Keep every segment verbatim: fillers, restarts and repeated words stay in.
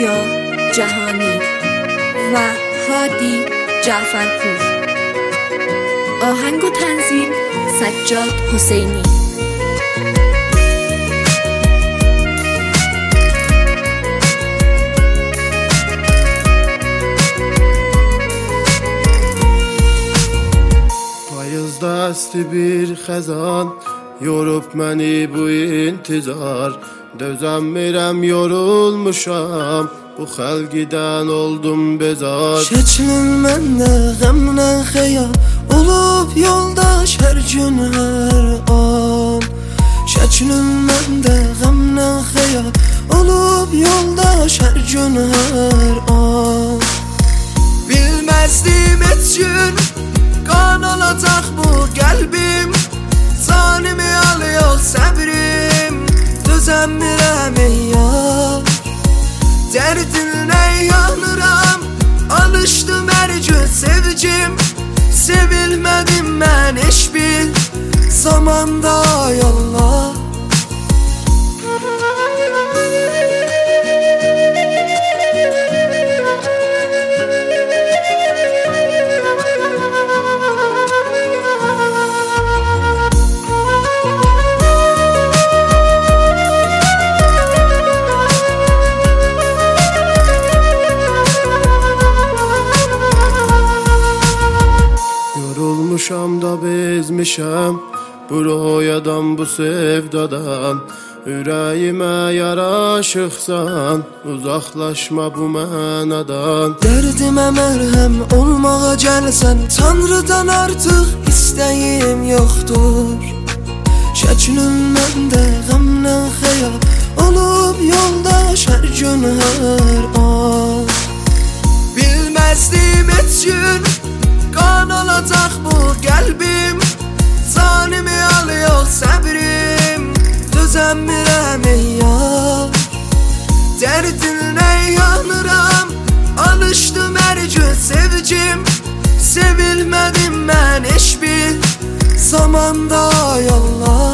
پوریا جهانی و هادی جعفرپور. آهنگ و تنظیم سجاد حسینی. Dasti bir xəzan yorub məni bu intizar, dözəmirəm, yorulmuşam, bu xəlqidən oldum bezar. Şəklin məndə qəmlə xəyal olub yoldaş hər gün hər an. Şəklin məndə qəmlə xəyal olub yoldaş hər gün hər an. Bilməzdim heç gün qan olacaq bu qəlbim, canımı alıyor səbrim, dözəmirəm ey yar. Dərdinlə yanıram, alışdım hər gün sevgim, sevilmədim mən heç bir zamanda yallah. Yorulmuşam da bezmişəm bu rüyadan, bu sevdadan. Ürəyimə yaraşıqsan, uzaqlaşma bu mənadan. Dərdimə mərhəm olmağa gəlsən, Tanrıdan artıq istəyim yoxdur. Şəklin məndə qəmlə xəyal olub yoldaş hər gün hər an. Bilməzdim heç gün qan olacaq bu qəlbim, canımı alıyor səbrim, dözəmirəm ey yar. Dərdinlə yanıram, alışdım hər gün sevgim, sevilmədim mən heç bir zamanda yallah.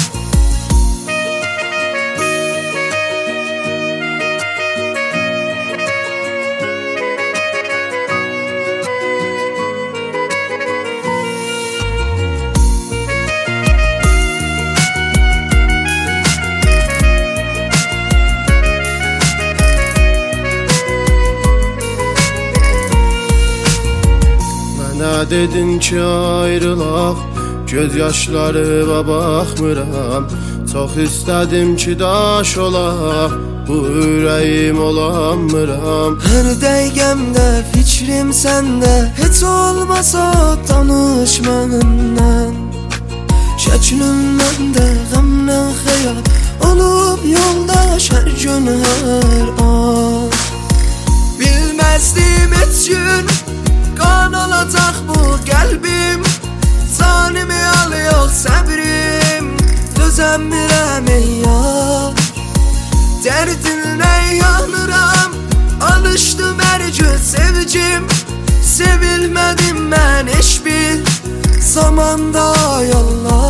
Nə dedin ki ayrılaq, göz yaşlarıma baxmıram. Çox istədim ki daş olaq, bu ürəyim olanmıram. Hər dəqiqəmdə fikrim səndə, heç olmasa danış məndən. Şəklin məndə qəmlə xəyal olub yoldaş hər gün hər an. Bilməzdim heç gün qan olacaq bu qəlbim, canımı alıyor səbrim, dözəmirəm ey yar. Dərdinlə yanıram, alışdım hər gün sevgim, sevilmədim mən heç bir zamanda yallah.